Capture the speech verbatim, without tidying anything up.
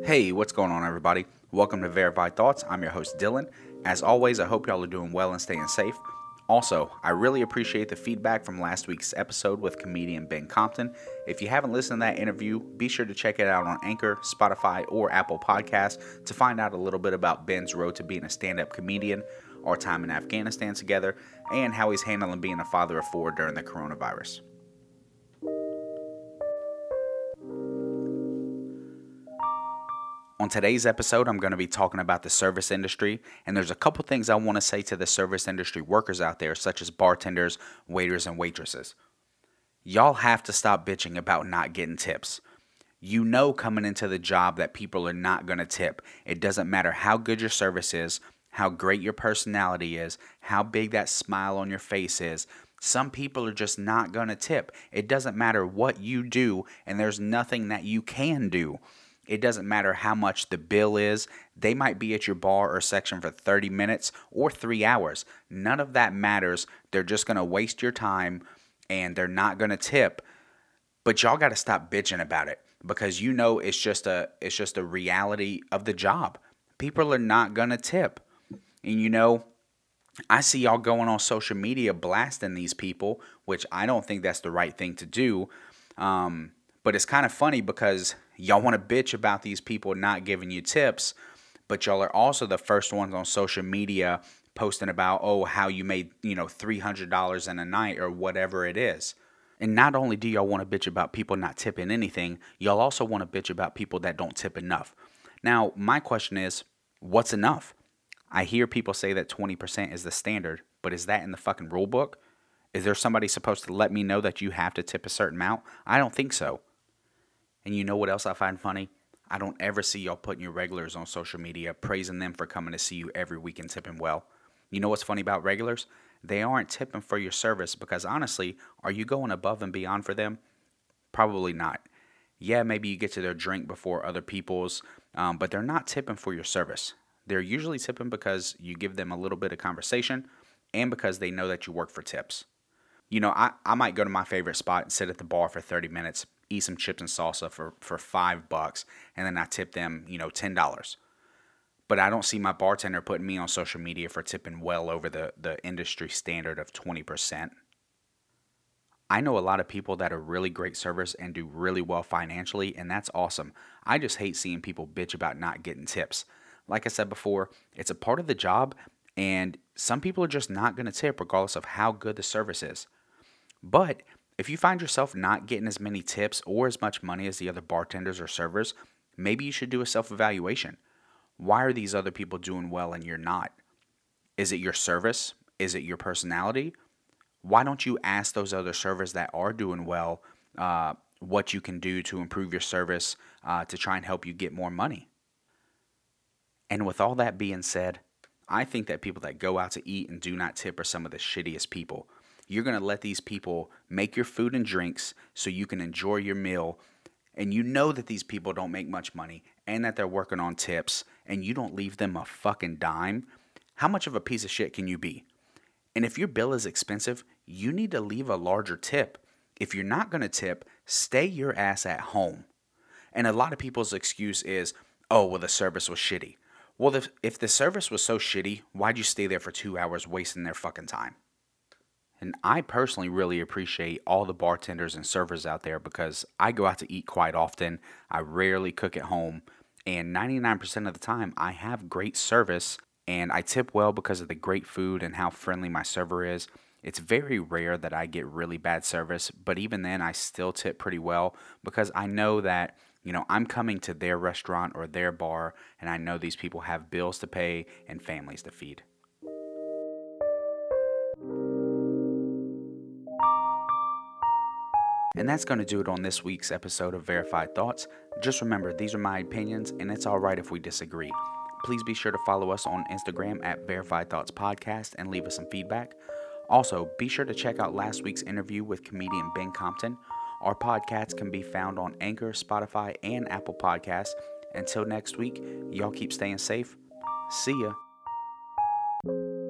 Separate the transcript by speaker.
Speaker 1: Hey, what's going on, everybody? Welcome to Verified Thoughts. I'm your host, Dylan. As always, I hope y'all are doing well and staying safe. Also, I really appreciate the feedback from last week's episode with comedian Ben Compton. If you haven't listened to that interview, be sure to check it out on Anchor, Spotify, or Apple Podcasts to find out a little bit about Ben's road to being a stand-up comedian, our time in Afghanistan together, and how he's handling being a father of four during the coronavirus. On today's episode, I'm going to be talking about the service industry, and there's a couple things I want to say to the service industry workers out there, such as bartenders, waiters, and waitresses. Y'all have to stop bitching about not getting tips. You know coming into the job that people are not going to tip. It doesn't matter how good your service is, how great your personality is, how big that smile on your face is. Some people are just not going to tip. It doesn't matter what you do, and there's nothing that you can do. It doesn't matter how much the bill is. They might be at your bar or section for thirty minutes or three hours. None of that matters. They're just going to waste your time and they're not going to tip. But y'all got to stop bitching about it because you know it's just a it's just a reality of the job. People are not going to tip. And you know, I see y'all going on social media blasting these people, which I don't think that's the right thing to do. Um, but it's kind of funny because y'all want to bitch about these people not giving you tips, but y'all are also the first ones on social media posting about, oh, how you made, you know, three hundred dollars in a night or whatever it is. And not only do y'all want to bitch about people not tipping anything, y'all also want to bitch about people that don't tip enough. Now, my question is, what's enough? I hear people say that twenty percent is the standard, but is that in the fucking rule book? Is there somebody supposed to let me know that you have to tip a certain amount? I don't think so. And you know what else I find funny? I don't ever see y'all putting your regulars on social media, praising them for coming to see you every week and tipping well. You know what's funny about regulars? They aren't tipping for your service because honestly, are you going above and beyond for them? Probably not. Yeah, maybe you get to their drink before other people's, um, but they're not tipping for your service. They're usually tipping because you give them a little bit of conversation and because they know that you work for tips. You know, I, I might go to my favorite spot and sit at the bar for thirty minutes, eat some chips and salsa for, for five bucks, and then I tip them, you know, ten dollars. But I don't see my bartender putting me on social media for tipping well over the, the industry standard of twenty percent. I know a lot of people that are really great service and do really well financially, and that's awesome. I just hate seeing people bitch about not getting tips. Like I said before, it's a part of the job, and some people are just not going to tip regardless of how good the service is. But if you find yourself not getting as many tips or as much money as the other bartenders or servers, maybe you should do a self-evaluation. Why are these other people doing well and you're not? Is it your service? Is it your personality? Why don't you ask those other servers that are doing well uh, what you can do to improve your service uh, to try and help you get more money? And with all that being said, I think that people that go out to eat and do not tip are some of the shittiest people. You're going to let these people make your food and drinks so you can enjoy your meal. And you know that these people don't make much money and that they're working on tips and you don't leave them a fucking dime. How much of a piece of shit can you be? And if your bill is expensive, you need to leave a larger tip. If you're not going to tip, stay your ass at home. And a lot of people's excuse is, oh, well, the service was shitty. Well, if the service was so shitty, why'd you stay there for two hours wasting their fucking time? And I personally really appreciate all the bartenders and servers out there because I go out to eat quite often. I rarely cook at home. And ninety-nine percent of the time, I have great service and I tip well because of the great food and how friendly my server is. It's very rare that I get really bad service, but even then, I still tip pretty well because I know that, you know, I'm coming to their restaurant or their bar, and I know these people have bills to pay and families to feed. And that's going to do it on this week's episode of Verified Thoughts. Just remember, these are my opinions, and it's all right if we disagree. Please be sure to follow us on Instagram at Verified Thoughts Podcast and leave us some feedback. Also, be sure to check out last week's interview with comedian Ben Compton. Our podcasts can be found on Anchor, Spotify, and Apple Podcasts. Until next week, y'all keep staying safe. See ya.